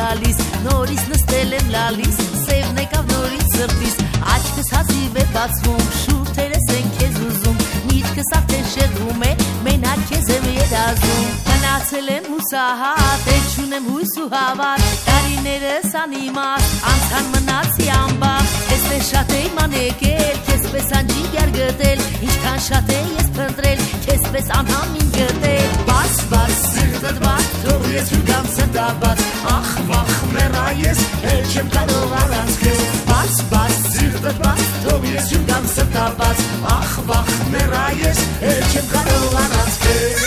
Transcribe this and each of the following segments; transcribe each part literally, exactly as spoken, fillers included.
գալիս նորից նստել եմ լալիս սևն եկավ նորից սրտիս աչքս հազիվ է բացվում շուրթերս են քեզ ուզում միտքս արդեն շեղվում է մենակ քեզ եմ երազում մնացել եմ հուսահատ էլ չունեմ հույս ու հավատ տարիներս անիմաստ անցան մնացի անբախտ քեզպես շատ էի մանեկել քեզպես անջիգար գտել ինչքան շատ է ես փնտրել քեզպես անհամին գտել բաց բաց սիրտդ բաց թող ես հյուգամ սրտաբաց ախ վախ մեռա ես էլ չեմ կարող առանց քեզ բաց բաց սիրտդ բաց թող ես հյուգամ սրտաբաց ախ վախ մեռա ես էլ չեմ կարող առանց քեզ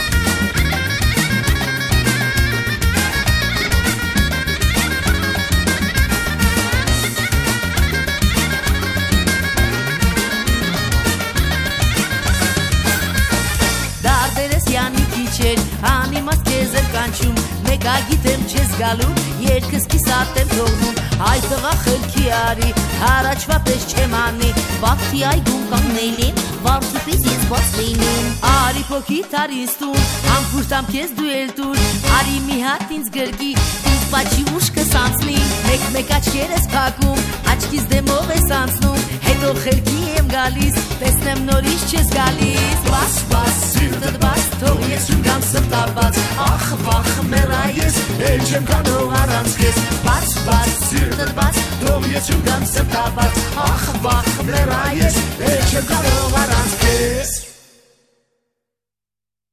Անիմաստ քեզ եմ կանչում Մեկա գիտեմ չես գալու Երկս կիսատ եմ թողնում Այ տղա խելքի արի Հարաչվա պես չեմ անի Վաղթի այգում կանգնելին Վաղթուպից ես բաց լինում Արի փոքիտ արիս տուն Համբուրտամ քեզ դու էլ տուր Արի մի հատ ինձ գրկի Ինձ պաչի ուշկս անցնի Մեկ-մեկ աչքերս փակում Աչքիս դեմով ես անցնում Հետո խելքի եմ գալիս Տեսնեմ նորից չես գալիս Բաց բաց սիրտդ բաց Թող ես հյուգամ սրտաբաց Ախ վախ մեռա ես Էլ չեմ կարող առանց քեզ Բաց բաց սիրտդ բաց Թող ես հյուգամ սրտաբաց Ախ վախ մեռա ես Էլ չեմ կարող